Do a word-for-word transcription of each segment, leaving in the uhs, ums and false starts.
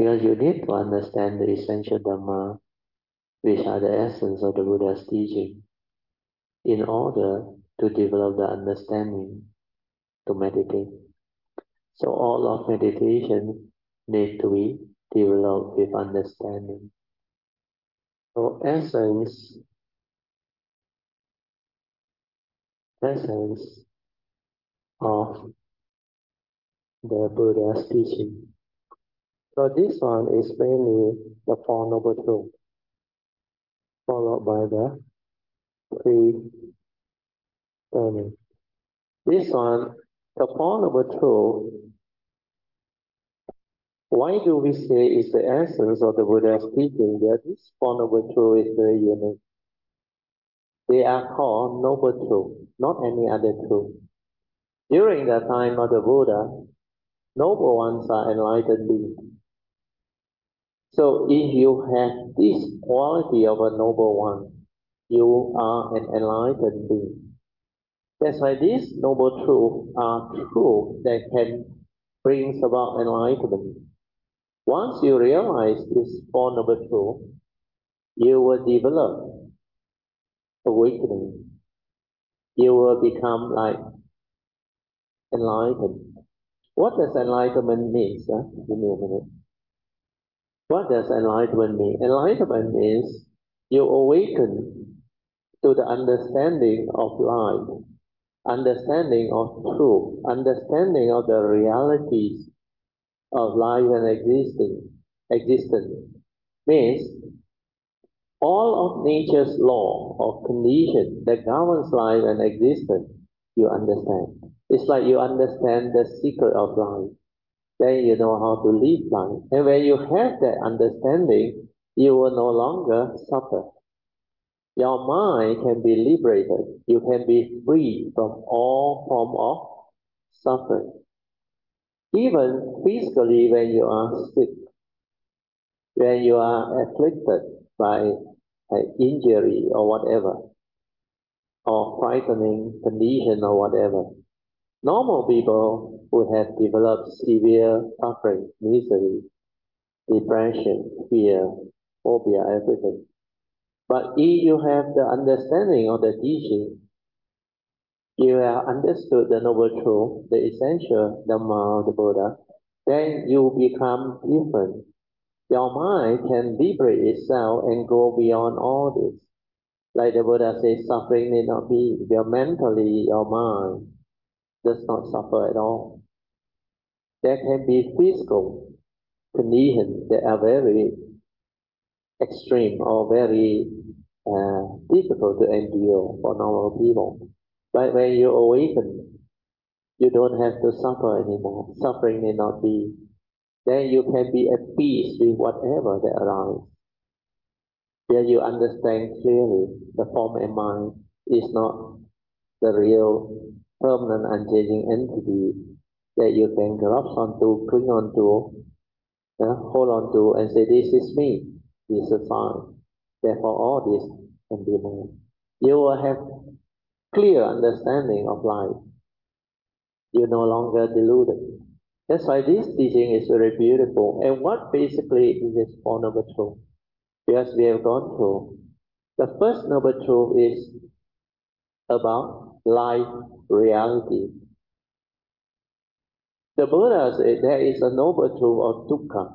Because you need to understand the essential Dhamma, which are the essence of the Buddha's teaching, in order to develop the understanding to meditate. So all of meditation need to be developed with understanding. So essence, essence of the Buddha's teaching. So this one is mainly the Four Noble Truths, followed by the three learning. This one, the Four Noble Truths, why do we say it's the essence of the Buddha's teaching? That this Four Noble Truths is very unique. They are called Noble Truths, not any other truth. During the time of the Buddha, noble ones are enlightened beings. So if you have this quality of a noble one, you are an enlightened being. That's why these noble truths are truths that can bring about enlightenment. Once you realize this Four Noble Truths, you will develop awakening. You will become like enlightened. What does enlightenment mean, sir? Give me a minute. What does enlightenment mean? Enlightenment means you awaken to the understanding of life, understanding of truth, understanding of the realities of life and existing, existence. Means all of nature's law or condition that governs life and existence, you understand. It's like you understand the secret of life. Then you know how to live life. And when you have that understanding, you will no longer suffer. Your mind can be liberated. You can be free from all form of suffering. Even physically when you are sick, when you are afflicted by an injury or whatever, or frightening condition or whatever, normal people who have developed severe suffering, misery, depression, fear, phobia, everything. But if you have the understanding of the teaching, you have understood the Noble Truth, the essential Dhamma of the Buddha, then you become different. Your mind can liberate itself and go beyond all this. Like the Buddha says, suffering need not be. Your mentally, your mind does not suffer at all. There can be physical conditions that are very extreme or very uh, difficult to endure for normal people. But when you awaken, you don't have to suffer anymore. Suffering may not be. Then you can be at peace with whatever that arises. Then you understand clearly the form and mind is not the real permanent unchanging entity that you can grasp onto, cling onto, uh, hold on to and say, this is me, this is fine. Therefore all this can be known. You will have clear understanding of life. You're no longer deluded. That's why this teaching is very beautiful. And what basically is this Four Noble Truth? Because we have gone through. The first Noble Truth is about life reality. The Buddha said there is a Noble Truth of dukkha.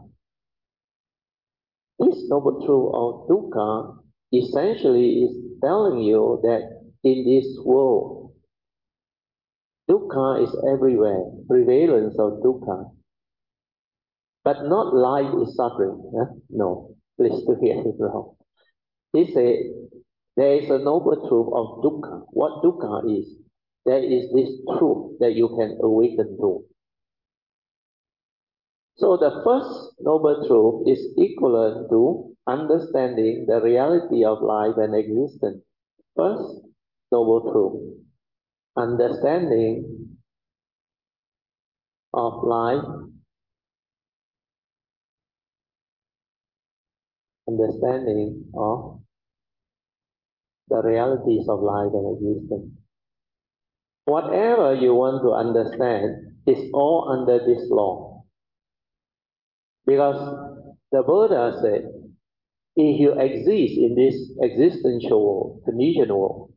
This Noble Truth of dukkha essentially is telling you that in this world, dukkha is everywhere, prevalence of dukkha. But not life is suffering. Huh? No, please to hear it wrong. He said there is a noble truth of dukkha. What dukkha is? There is this truth that you can awaken to. So the first noble truth is equivalent to understanding the reality of life and existence. First noble truth, understanding of life, understanding of the realities of life and existence. Whatever you want to understand is all under this law. Because The Buddha said, if you exist in this existential world, conditional world,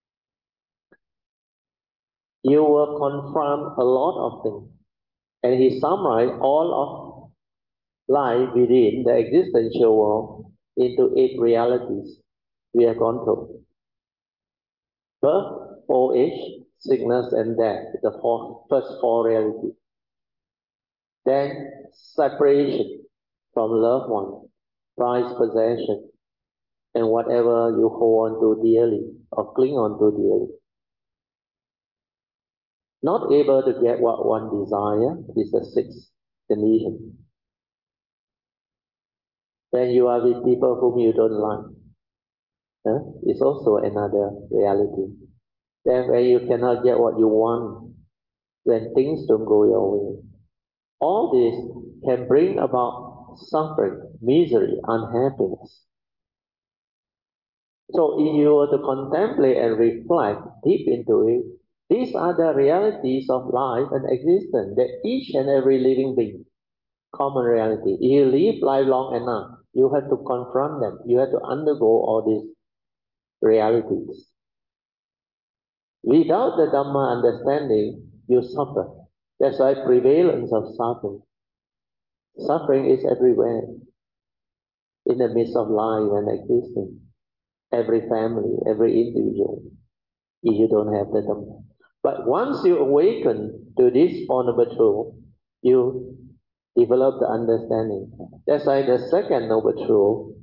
you will confront a lot of things. And he summarized all of life within the existential world into eight realities we have gone through. Birth, old age, sickness, and death, the four, first four realities. Then separation from loved one, prized possession, and whatever you hold on to dearly or cling on to dearly. Not able to get what one desire is the sixth condition. When you are with people whom you don't like, huh? It's also another reality. Then when you cannot get what you want, when things don't go your way, all this can bring about suffering, misery, unhappiness. So if you were to contemplate and reflect deep into it, these are the realities of life and existence that each and every living being, common reality. If you live life long enough, you have to confront them. You have to undergo all these realities. Without the Dhamma understanding, you suffer. That's why prevalence of suffering. Suffering is everywhere, in the midst of life and existence. Every family, every individual, if you don't have the Dhamma. But once you awaken to this Four Noble Truth, you develop the understanding. That's why the second Noble Truth.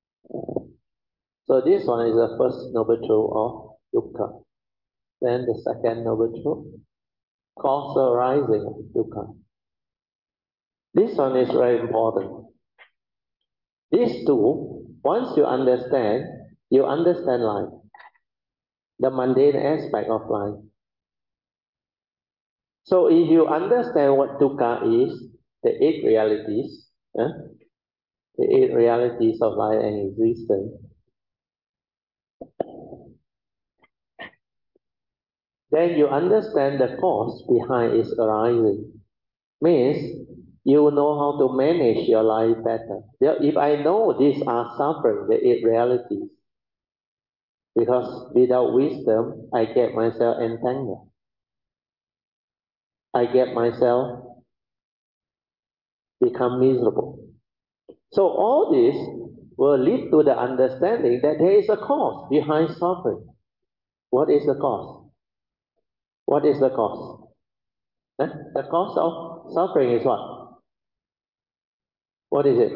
So this one is the first Noble Truth of Dukkha. Then the second Noble Truth, cause arising of Dukkha. This one is very important. These two, once you understand, you understand life, the mundane aspect of life. So if you understand what dukkha is, the eight realities, eh? the eight realities of life and existence, then you understand the cause behind its arising. Means you know how to manage your life better. If I know these are suffering, the eight realities, because without wisdom, I get myself entangled. I get myself become miserable. So all this will lead to the understanding that there is a cause behind suffering. What is the cause? What is the cause? Eh? The cause of suffering is what? What is it?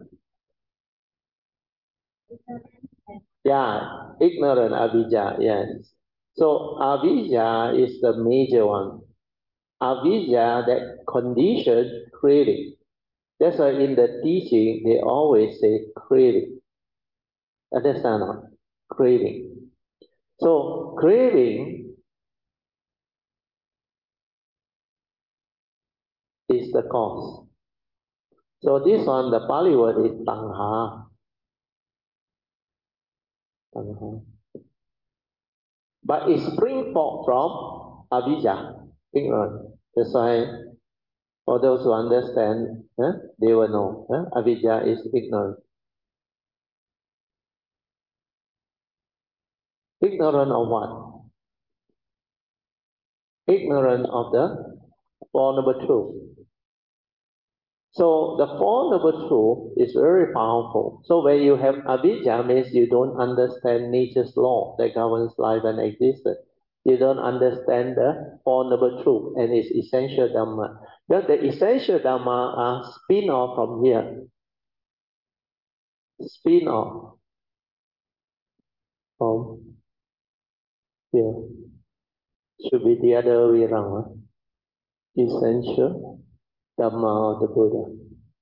Yeah, ignorant, avidya, yes. So avidya is the major one. Avidya, that condition craving. That's why in the teaching they always say craving. Understand or not? Craving. So craving is the cause. So this one, the Pali word is tanha. Tanha. But it springs forth from avidya, ignorance. That's why for those who understand, eh, they will know. Eh? Avidya is ignorance. Ignorant of what? Ignorant of the Four Noble Truth. So the Four Noble Truth is very powerful. So when you have avidya, means you don't understand nature's law that governs life and existence. You don't understand the Four Noble Truth and its essential Dhamma. Because the essential Dhamma are spin off from here. Spin off from here. Should be the other way around. Huh? Essential Dhamma of the Buddha.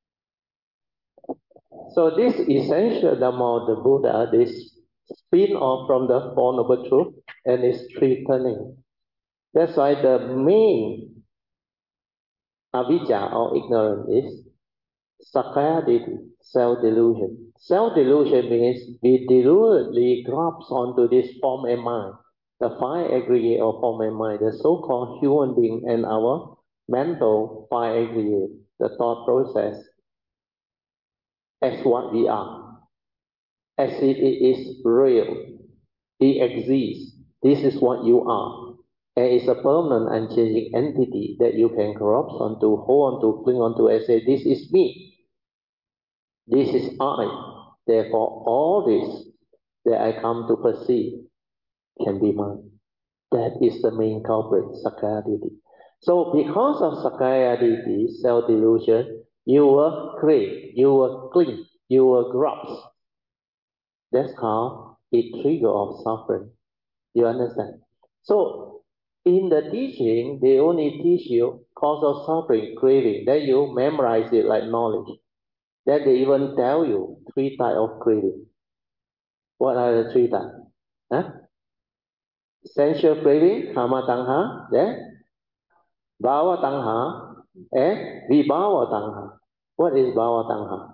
So this essential Dhamma of the Buddha, this spin off from the Four Noble Truth and is three turning. That's why the main avidya or ignorance is sakkaya ditthi, self-delusion. Self-delusion means we deliberately grasp onto this form and mind, the five aggregate of form and mind, the so-called human being and our mental five aggregate, the thought process. as what we are, as if it is real, it exists. This is what you are. And it's a permanent and changing entity that you can grasp onto, hold onto, cling onto, and say, this is me. This is I. Therefore, all this that I come to perceive can be mine. That is the main culprit, Sakkaya Ditthi. So because of Sakkaya Ditthi, self-delusion, you will crave, you will cling, you will grasp. That's how it triggers of suffering. You understand? So in the teaching, they only teach you cause of suffering, craving. Then you memorize it like knowledge. Then they even tell you three types of craving. What are the three types? Huh? Sensual craving, kama tanha, then bhava tanha, and vibhava tanha. What is bhava tanha?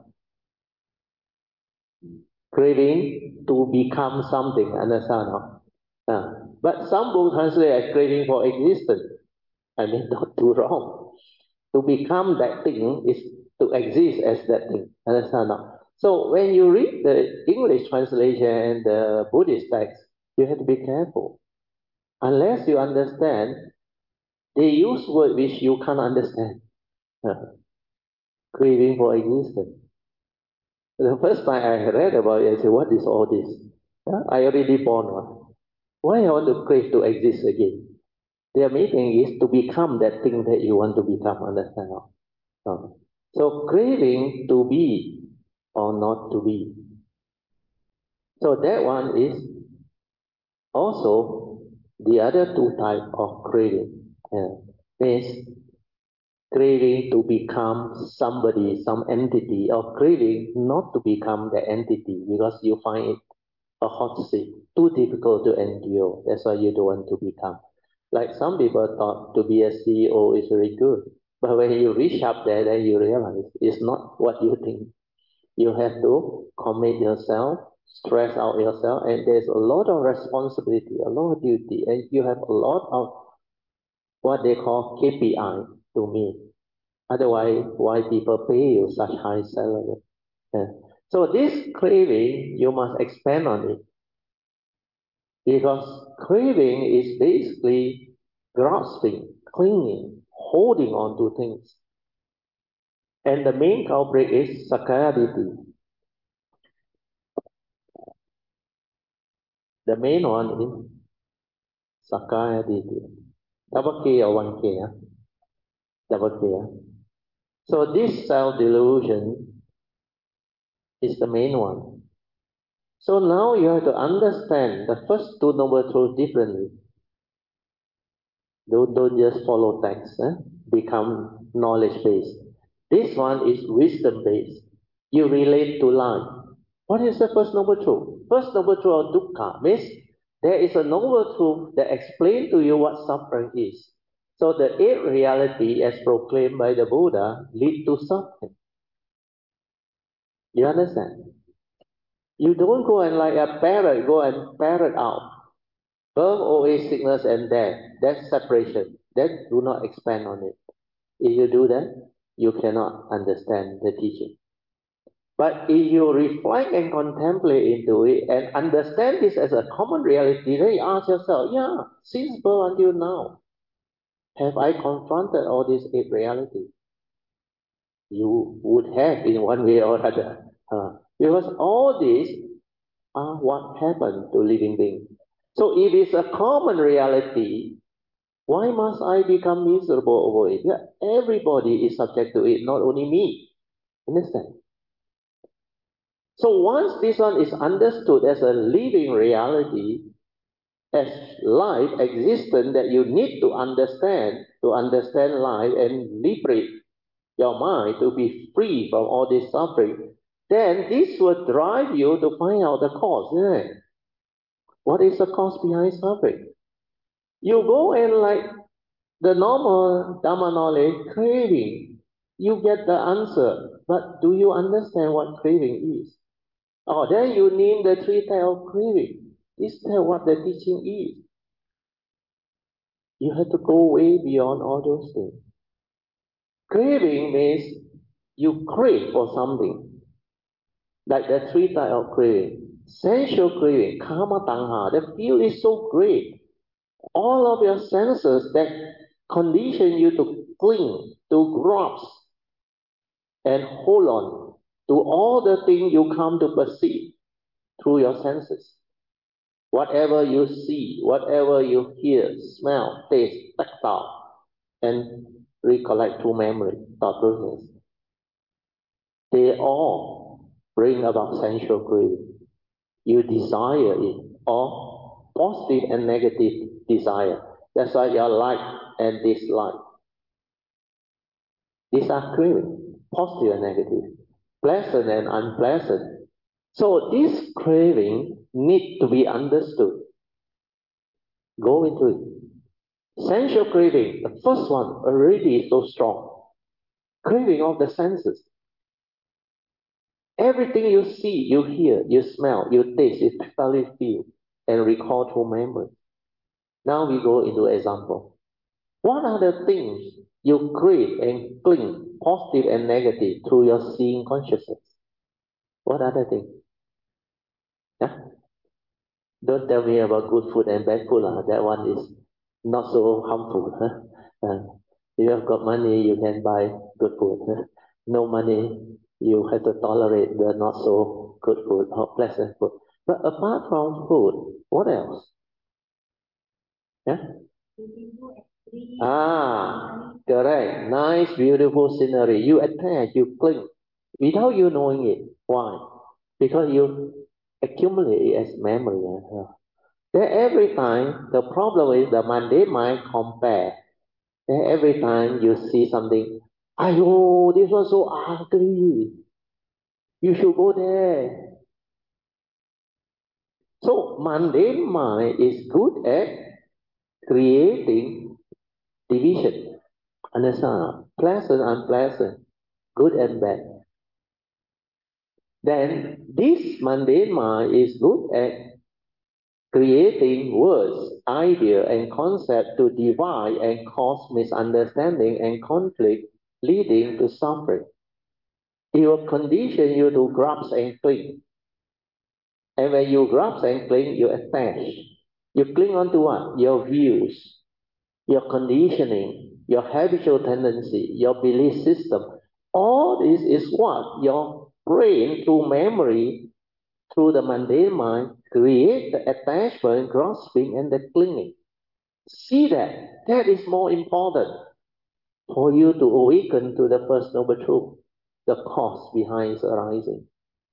Craving to become something, understand? Uh, but some will translate as craving for existence. I mean, not too wrong. To become that thing is to exist as that thing. Understand? So when you read the English translation and the Buddhist text, you have to be careful. Unless you understand, they use words which you can't understand. Uh, craving for existence. The first time I read about it, I said, what is all this? Uh, I already born one. Why I want to crave to exist again? Their meaning is to become that thing that you want to become, understand? Uh, so craving to be or not to be. So that one is also the other two types of craving. Yeah. Means craving to become somebody, some entity, or craving not to become the entity because you find it a hot seat, too difficult to endure. That's why you don't want to become. Like some people thought to be a C E O is very good. But when you reach up there, then you realize it's not what you think. You have to commit yourself, stress out yourself, and there's a lot of responsibility, a lot of duty, and you have a lot of what they call K P I to meet. Otherwise, why people pay you such high salary? Yeah. So this craving, you must expand on it. Because craving is basically grasping, clinging, holding on to things. And the main culprit is Sakkaya Ditthi. The main one is Sakkaya Ditthi. Double K or one K? Huh? Double K. Huh? So this self-delusion is the main one. So now you have to understand the first two noble truths differently. Don't, don't just follow text, eh? Become knowledge-based. This one is wisdom-based. You relate to life. What is the first noble truth? First noble truth of dukkha means there is a noble truth that explains to you what suffering is. So the eighth reality, as proclaimed by the Buddha, lead to suffering. You understand? You don't go and like a parrot, go and parrot out. Birth, old age, sickness, and death. That's separation. Then do not expand on it. If you do that, you cannot understand the teaching. But if you reflect and contemplate into it and understand this as a common reality, then you ask yourself, yeah, since birth until now, have I confronted all these eight realities? You would have in one way or other. Uh, because all these are what happened to living beings. So if it's a common reality, why must I become miserable over it? Yeah, everybody is subject to it, not only me. Understand? So once this one is understood as a living reality, as life, existence that you need to understand, to understand life and liberate your mind to be free from all this suffering, then this will drive you to find out the cause, isn't it? What is the cause behind suffering? You go and like the normal Dhamma knowledge, craving, you get the answer, but do you understand what craving is? Oh, then you name the three types of craving. Is that what the teaching is? You have to go way beyond all those things. Craving means you crave for something. Like the three types of craving. Sensual craving, kama tanha, the feel is so great. All of your senses that condition you to cling, to grasp, and hold on to all the things you come to perceive through your senses. Whatever you see, whatever you hear, smell, taste, tactile, and recollect through memory, thought process, they all bring about sensual craving. You desire it, or positive and negative desire. That's why your like and dislike. These are craving, positive and negative, pleasant and unpleasant. So this craving need to be understood. Go into it. Sensual craving, the first one already is so strong. Craving of the senses. Everything you see, you hear, you smell, you taste, you totally feel and recall through memory. Now we go into example. What are the things you crave and cling, positive and negative, through your seeing consciousness? What are the things? Yeah? Don't tell me about good food and bad food. Uh. That one is not so harmful. Huh? Uh, if you have got money, you can buy good food. Huh? No money, you have to tolerate the not so good food or pleasant food. But apart from food, what else? Yeah? Ah, correct. Nice, beautiful scenery. You attach, you cling without you knowing it. Why? Because you accumulate it as memory. Uh, Then every time, the problem is the mundane mind compare. Then every time you see something, ayo, this was so ugly. You should go there. So mundane mind is good at creating division. Understand? Pleasant, unpleasant, good and bad. Then this mundane mind is good at creating words, idea, and concept to divide and cause misunderstanding and conflict, leading to suffering. It will condition you to grasp and cling. And when you grasp and cling, you attach. You cling on to what? Your views, your conditioning, your habitual tendency, your belief system. All this is what your brain, through memory, through the mundane mind, create the attachment, grasping, and the clinging. See that. That is more important for you to awaken to the First Noble Truth, the cause behind its arising.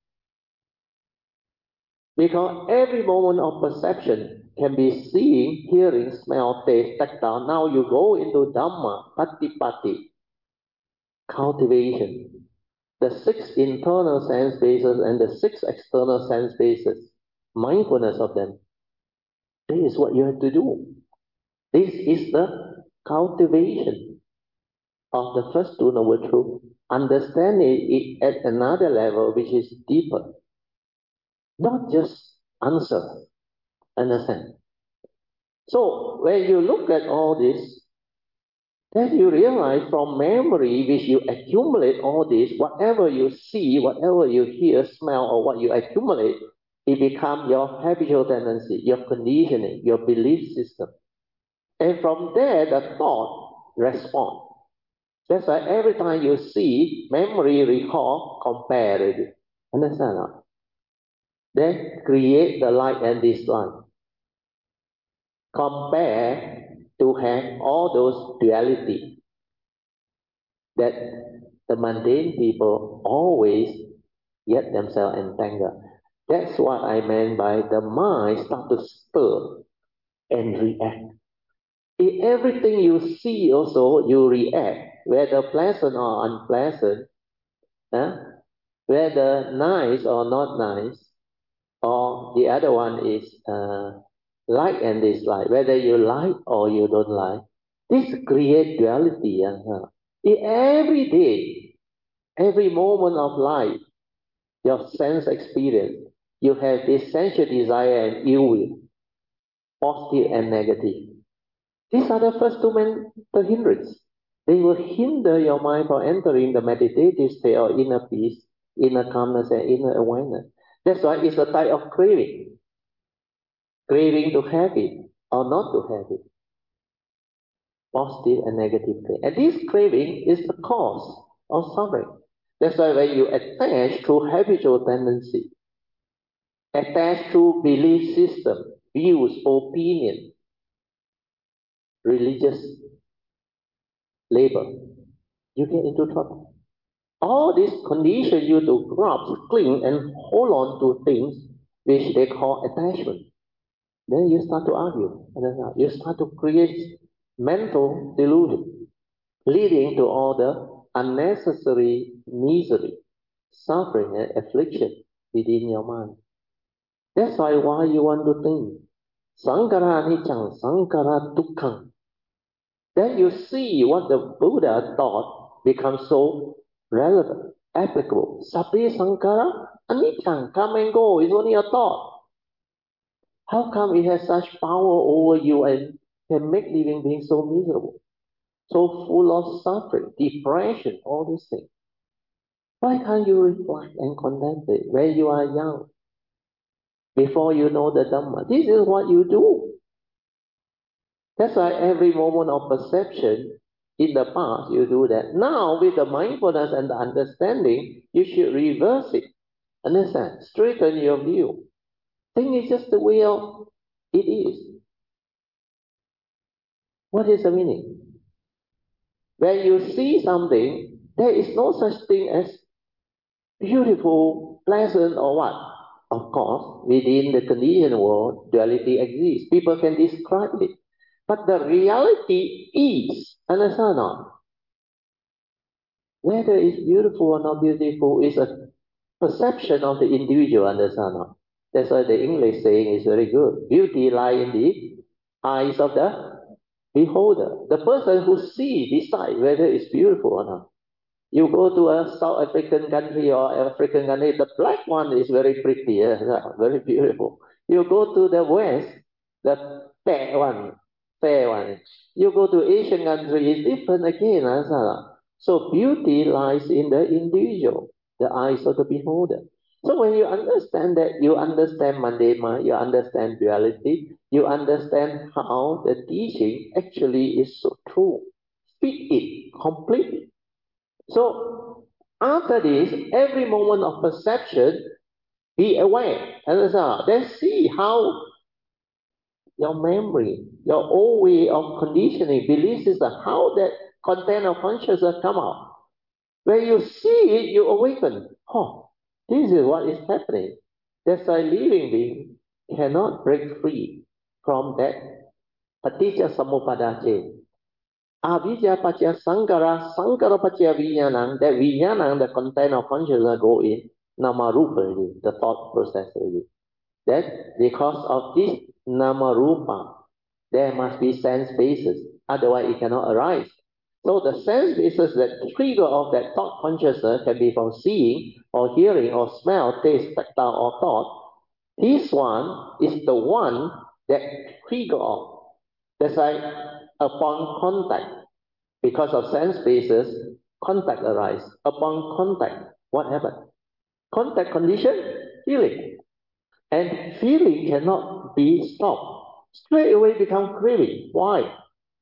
Because every moment of perception can be seeing, hearing, smell, taste, tactile. Now you go into Dhamma, Patipati, cultivation. The six internal sense bases and the six external sense bases. Mindfulness of them. This is what you have to do. This is the cultivation of the First Two Noble Truth. Understanding it at another level which is deeper. Not just answer. Understand? So when you look at all this, then you realize from memory which you accumulate all this, whatever you see, whatever you hear, smell, or what you accumulate, it becomes your habitual tendency, your conditioning, your belief system. And from there, the thought responds. That's why every time you see, memory, recall, compare it. Understand? Not? Then create the like and dislike. Compare to have all those duality that the mundane people always get themselves entangled. That's what I meant by the mind start to stir and react. In everything you see also, you react, whether pleasant or unpleasant, huh? Whether nice or not nice, or the other one is uh, like and dislike, whether you like or you don't like. This creates duality. Uh, in every day, every moment of life, your sense experience, you have this sensual desire and ill will, positive and negative. These are the first two mental hindrances. They will hinder your mind from entering the meditative state or inner peace inner calmness and inner awareness. That's why it's a type of craving. Craving to have it or not to have it. Positive and negative craving. And this craving is the cause of suffering. That's why when you attach to habitual tendency, attach to belief system, views, opinion, religious labor, you get into trouble. All this condition you to grasp, cling, and hold on to things which they call attachment. Then you start to argue. You start to create mental delusion, leading to all the unnecessary misery, suffering, and affliction within your mind. That's why why you want to think Sankara Nichang, Sankara Dukkhang. Then you see what the Buddha taught becomes so relevant, applicable. Sabbe Sankara Anicca, come and go, it's only a thought. How come it has such power over you and can make living beings so miserable, so full of suffering, depression, all these things? Why can't you reflect and contemplate when you are young, before you know the Dhamma? This is what you do. That's why every moment of perception in the past you do that. Now with the mindfulness and the understanding, you should reverse it. Understand? Straighten your view. Think it's just the way of it is. What is the meaning? When you see something, there is no such thing as beautiful, pleasant, or what. Of course, within the conditioned world, duality exists. People can describe it. But the reality is, understand or not? Whether it's beautiful or not beautiful is a perception of the individual, understand or not? That's why the English saying is very good. Beauty lies in the eyes of the beholder. The person who sees decides whether it's beautiful or not. You go to a South African country or African country, the black one is very pretty, yeah, very beautiful. You go to the West, the fair one, fair one. You go to Asian country, it's different again. So beauty lies in the individual, the eyes of the beholder. So when you understand that, you understand Mandema, you understand duality, you understand how the teaching actually is so true. Speak it completely. So after this, every moment of perception, be aware. Then see how your memory, your old way of conditioning, belief system, how that content of consciousness come out. When you see it, you awaken. Oh, this is what is happening. That's why living being cannot break free from that paticca samuppada chain. Avijja paccaya sankara, sankara paccaya vijnanam, that vijnanam, the content of consciousness go in nama rupa, the thought process. That because of this nama rupa, there must be sense basis, otherwise it cannot arise. So the sense basis, that trigger of that thought consciousness can be from seeing or hearing or smell, taste, tactile or thought. This one is the one that trigger off. That's why upon contact, because of sense basis, contact arises. Upon contact, what happens? Contact condition, feeling. And feeling cannot be stopped. Straight away become craving. Why?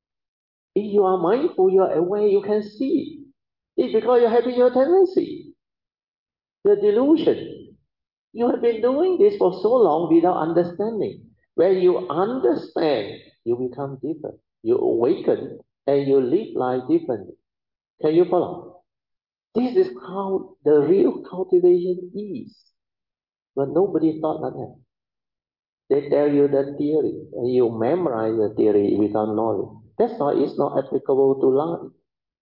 If you are mindful, you are aware, you can see. It's because you're having your tendency. The delusion. You have been doing this for so long without understanding. When you understand, you become different. You awaken and you live life differently. Can you follow? This is how the real cultivation is. But nobody thought like that. They tell you the theory, and you memorize the theory without knowledge. That's why it's not applicable to life.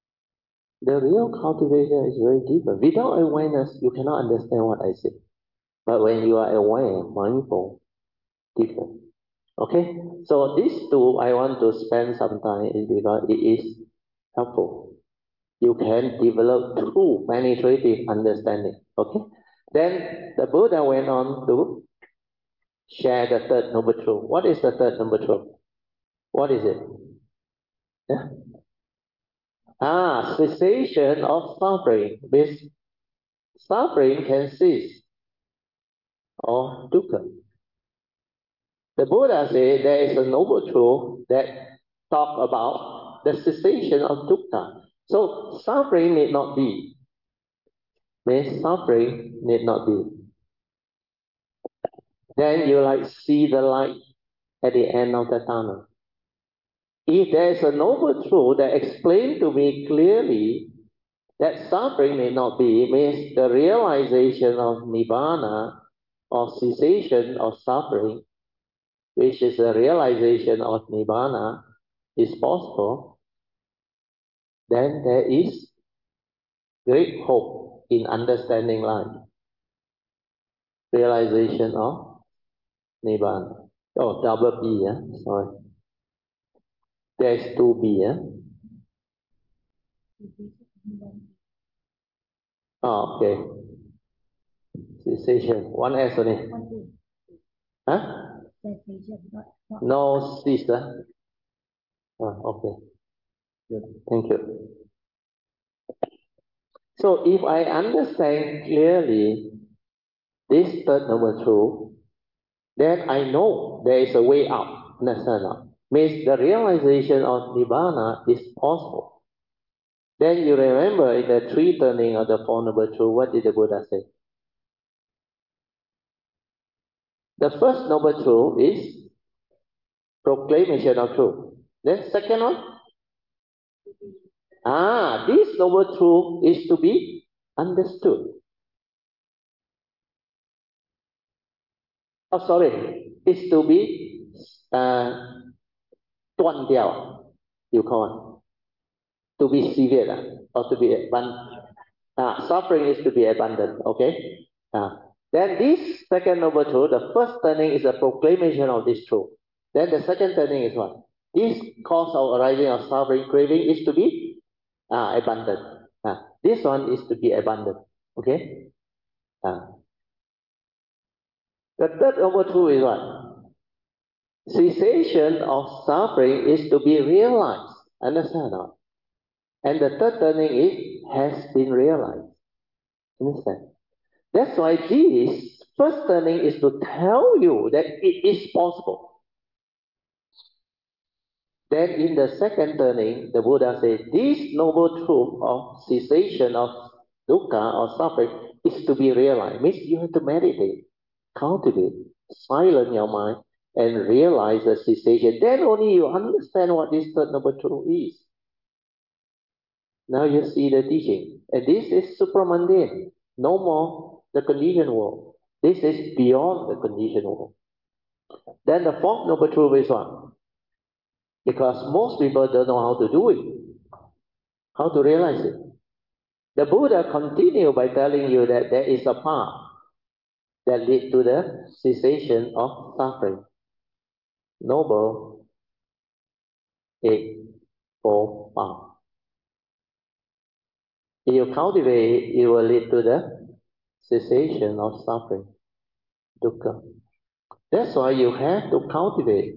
The real cultivation is very different. Without awareness, you cannot understand what I say. But when you are aware, mindful, different. Okay? So these two, I want to spend some time is because it is helpful. You can develop true penetrative understanding. Okay? Then the Buddha went on to share the third noble truth. What is the third noble truth? What is it? Yeah. Ah, cessation of suffering with suffering can cease or dukkha. The Buddha said there is a noble truth that talk about the cessation of dukkha. So suffering need not be. Means suffering need not be. Then you like see the light at the end of the tunnel. If there is a noble truth that explained to me clearly that suffering may not be, means the realization of nibbana or cessation of suffering, which is the realization of nibbana, is possible, then there is great hope in understanding life. Realization of nibbana. Oh, double B, yeah? Sorry. There's two B, yeah? Oh, okay. Cessation. One S only. Huh? No cease. Huh? Oh, okay. Good. Thank you. So if I understand clearly this third noble truth, then I know there is a way out. Understand? Means the realization of nibbana is possible. Then you remember in the three turning of the Four Noble Truths, what did the Buddha say? The first noble truth is proclamation of truth. Then second one, ah, this noble truth is to be understood. Oh, sorry, is to be uh, 断掉, you call it. To be severed, or to be abundant. Ah, suffering is to be abundant, okay? Ah. Then this second noble truth, the first turning is a proclamation of this truth. Then the second turning is what? This cause of arising of suffering, craving is to be ah, abundant. Ah. This one is to be abundant, okay? Ah. The third noble truth is what? Cessation of suffering is to be realized. Understand or not? And the third turning is has been realized. Understand? That's why this first turning is to tell you that it is possible. Then in the second turning, the Buddha said, this noble truth of cessation of dukkha or suffering is to be realized. Means you have to meditate, cultivate, silence your mind, and realize the cessation. Then only you understand what this third noble truth is. Now you see the teaching. And this is supramundane. No more the conditioned world. This is beyond the conditioned world. Then the fourth noble truth is what? Because most people don't know how to do it, how to realize it. The Buddha continued by telling you that there is a path that leads to the cessation of suffering. Noble Eightfold Path. If you cultivate it, it will lead to the cessation of suffering, dukkha. That's why you have to cultivate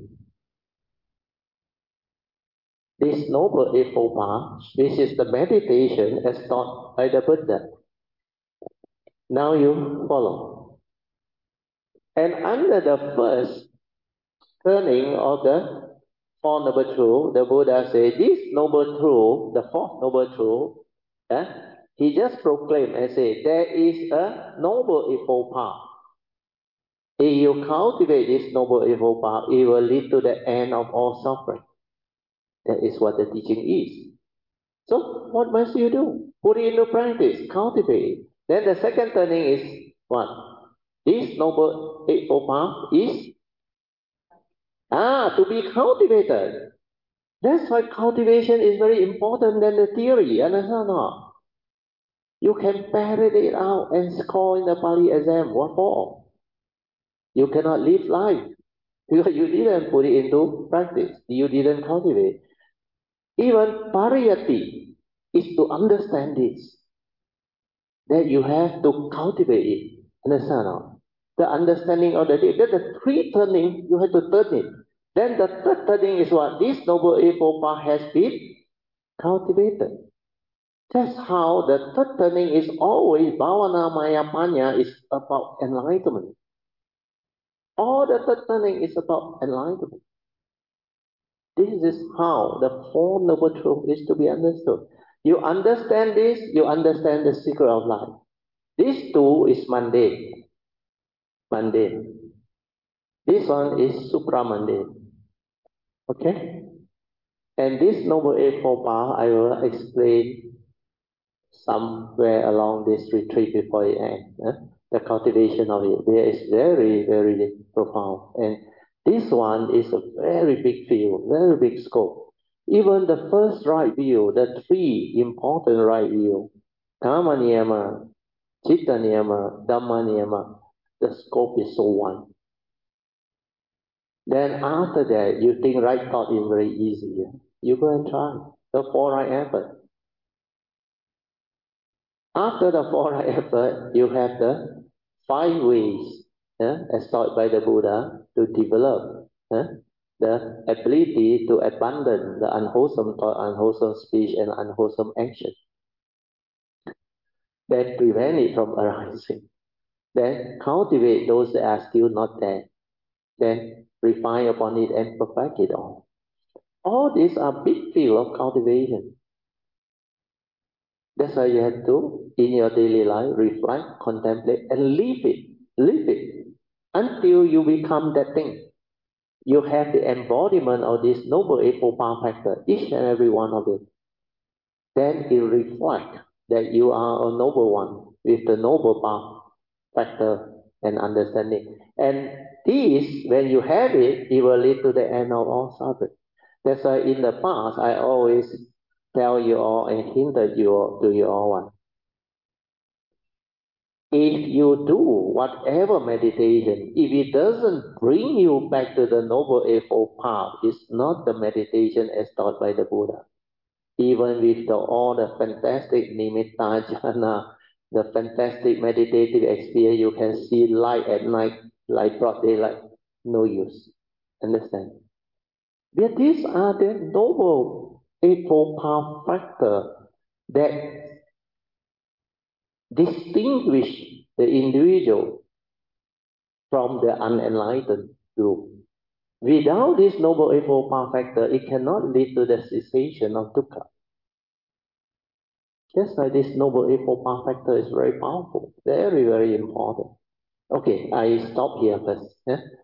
this noble eightfold path, which is the meditation as taught by the Buddha. Now you follow. And under the first turning of the Four Noble Truths, the Buddha said, this noble truth, the fourth noble truth, eh, he just proclaimed and said, there is a noble eightfold path. If you cultivate this noble eightfold path, it will lead to the end of all suffering. That is what the teaching is. So what must you do? Put it into practice, cultivate it. Then the second turning is what? This noble eightfold path is ah to be cultivated. That's why cultivation is very important than the theory. Understand or not? You can parrot it out and score in the Pali exam. What for? You cannot live life because you didn't put it into practice. You didn't cultivate. Even pariyati is to understand this. That you have to cultivate it. Understand or not? The understanding of the day. Then the three turning, you have to turn it. Then the third turning is what? This noble eightfold path has been cultivated. That's how the third turning is always Bhavana Maya Panya is about enlightenment. All the third turning is about enlightenment. This is how the Four Noble Truths is to be understood. You understand this, you understand the secret of life. This two is mundane. Mundane. This one is supramundane. Okay? And this Noble Eightfold Path, I will explain somewhere along this retreat before it ends. Eh? The cultivation of it. There is very, very profound. And this one is a very big field, very big scope. Even the first right view, the three important right view, Kama Niyama, Chitta Niyama, Dhamma Niyama, the scope is so wide. Then after that, you think right thought is very easy. You go and try the four right effort. After the four right effort, you have the five ways, yeah, as taught by the Buddha, to develop yeah, the ability to abandon the unwholesome thought, unwholesome speech, and unwholesome action. Then prevent it from arising. Then cultivate those that are still not there. Then refine upon it and perfect it all. All these are big field of cultivation. That's why you have to, in your daily life, reflect, contemplate, and live it. Live it until you become that thing. You have the embodiment of this Noble Eightfold Path factor, each and every one of it. Then it reflects that you are a noble one with the Noble Path factor and understanding. And this, when you have it, it will lead to the end of all suffering. That's why in the past, I always tell you all and hinted you to you all one. If you do whatever meditation, if it doesn't bring you back to the Noble Eightfold Path, it's not the meditation as taught by the Buddha. Even with the, all the fantastic nimitta jhana, the fantastic meditative experience, you can see light at night, like broad daylight, no use. Understand? But these are the Noble Eightfold Path factors that distinguish the individual from the unenlightened group. Without this Noble Eightfold Path factor, it cannot lead to the cessation of dukkha. That's why this Noble Eightfold Path factor is very powerful, very, very important. Okay, I stop here first. Yeah?